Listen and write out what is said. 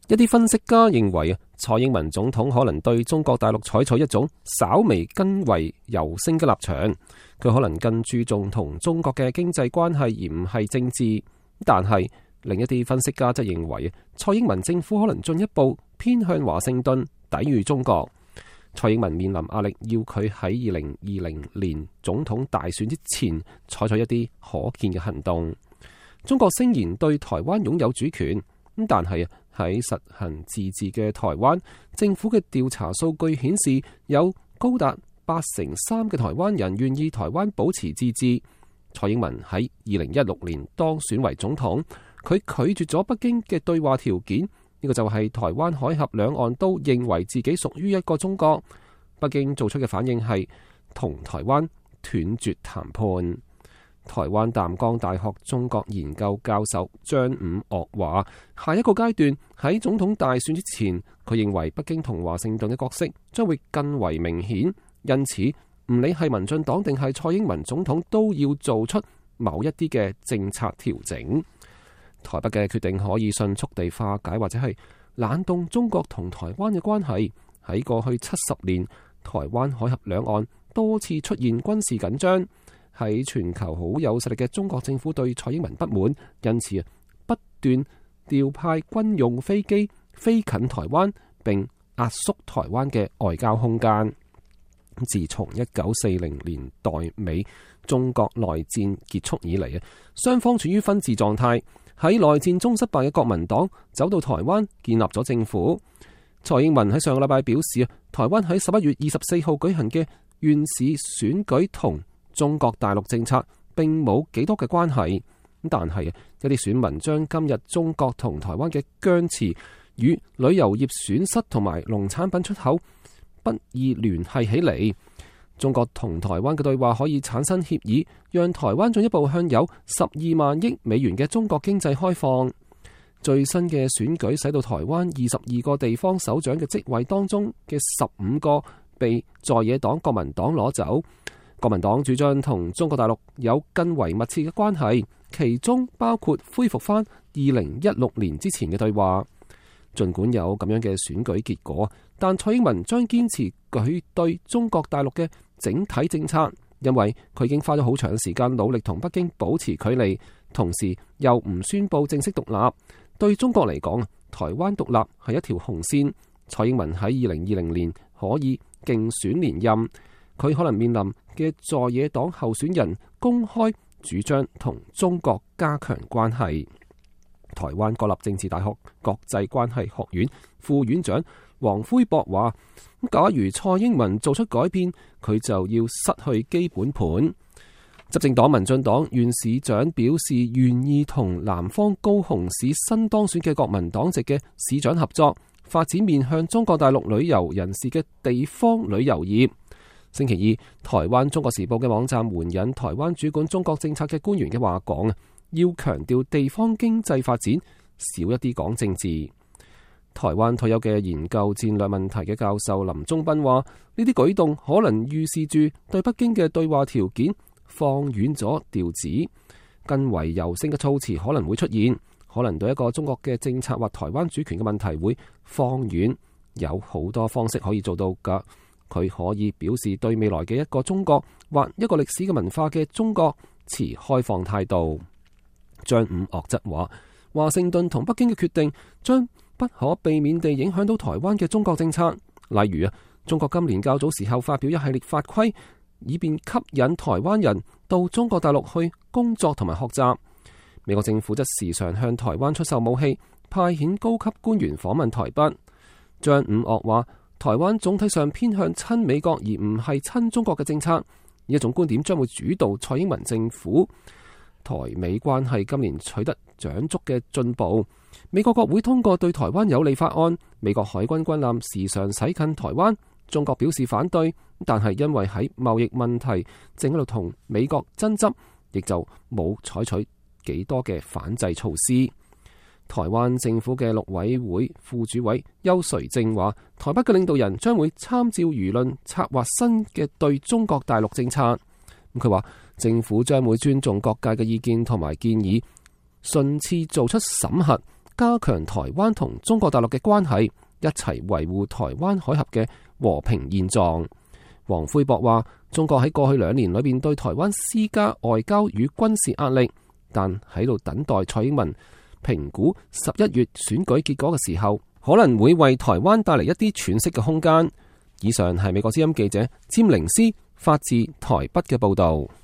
一啲分析家認為蔡英文總統可能對中國大陸採取一種稍微更為柔性嘅立場，佢可能更注重同中國嘅經濟關係而唔係政治。但係另一啲分析家則認為蔡英文政府可能進一步偏向華盛頓，抵禦中國。蔡英文面臨壓力，要佢喺2020年總統大選之前採取一啲可見嘅行動。中國聲言對台灣擁有主權，但係喺實行自治嘅台灣，政府嘅調查數據顯示，有高達83%嘅台灣人願意台灣保持自治。蔡英文喺2016年當選為總統，佢拒絕咗北京嘅對話條件，呢個就係台灣海峽兩岸都認為自己屬於一個中國。北京做出嘅反應係同台灣斷絕談判。台灣淡江大學中國研究教授張伍岳話，下一個階段喺總統大選之前，佢認為北京同華盛頓嘅角色將會更為明顯，因此唔理係民進黨定係蔡英文總統都要做出某一啲嘅政策調整。台北嘅決定可以迅速地化解或者係冷凍中國同台灣嘅關係。喺過去70年，台灣海峽兩岸多次出現軍事緊張。喺全球好有實力嘅中國政府對蔡英文不滿，因此不斷調派軍用飛機飛近台灣，並壓縮台灣嘅外交空間。自從1940年代尾中國內戰結束以嚟，雙方處於分治狀態。喺內戰中失敗嘅國民黨走到台灣建立咗政府。蔡英文喺上個禮拜表示，台灣喺11月24號舉行嘅縣市選舉同中國大陸政策並冇幾多嘅關係，但係一啲選民將今日中國同台灣嘅僵持與旅遊業損失同埋農產品出口不易聯繫起嚟。中國同台灣嘅對話可以產生協議，讓台灣進一步向有12萬億美元嘅中國經濟開放。最新嘅選舉使到台灣22個地方首長嘅職位當中嘅15個被在野黨國民黨攞走。國民黨主張同中國大陸有更為密切嘅關係，其中包括恢復翻2016年之前嘅對話。儘管有咁樣嘅選舉結果，但蔡英文將堅持佢對中國大陸嘅整體政策，因為佢已經花咗好長時間努力同北京保持距離，同時又唔宣布正式獨立。對中國嚟講，台灣獨立係一條紅線。蔡英文喺2020年可以競選連任，佢可能面臨嘅在野黨候選人公開主張同中國加強關係。台灣國立政治大學國際關係學院副院長黃輝博話，假如蔡英文做出改變，佢就要失去基本盤。執政黨民進黨縣市長表示願意同南方高雄市新當選嘅國民黨籍嘅市長合作，發展面向中國大陸旅遊人士嘅地方旅遊業。星期二，台灣中國時報嘅網站援引台灣主管中國政策嘅官員嘅話講，要強調地方經濟發展，少一啲講政治。台灣退休嘅研究戰略問題嘅教授林忠斌話，呢啲舉動可能預示住對北京嘅對話條件放遠咗調子，更為柔性嘅措辭可能會出現，可能對一個中國嘅政策或台灣主權嘅問題會放遠。有好多方式可以做到㗎。佢可以表示對未來嘅一個中國或一個歷史嘅文化嘅中國持開放態度。張伍岳則話，華盛頓同北京嘅決定將不可避免地影響到台灣嘅中國政策。例如中國今年較早時候發表一系列法規，以便吸引台灣人到中國大陸去工作同埋學習。美國政府則時常向台灣出售武器，派遣高級官員訪問台北。張伍岳話，台灣總體上偏向親美國而唔係親中國嘅政策，呢一種觀點將會主導蔡英文政府。台美關係今年取得長足嘅進步，美國國會通過對台灣有利法案，美國海軍軍艦時常駛近台灣，中國表示反對，但係因為喺貿易問題正喺度同美國爭執，亦就冇採取幾多嘅反制措施。台灣政府嘅陸委會副主委邱垂正話，台北嘅領導人將會參照輿論策劃新嘅對中國大陸政策。佢話政府將會尊重各界嘅意見同埋建議，順次做出審核， 加強台灣同中國大陸嘅關係，一齊維護台灣海峽嘅和平現狀。黃奎博話，中國喺過去2年裏邊對台灣施加外交與軍事壓力，但喺度等待蔡英文評估11月選舉結果嘅時候，可能會為台灣帶嚟一啲喘息嘅空間。以上係美國之音記者詹寧斯發自台北嘅報道。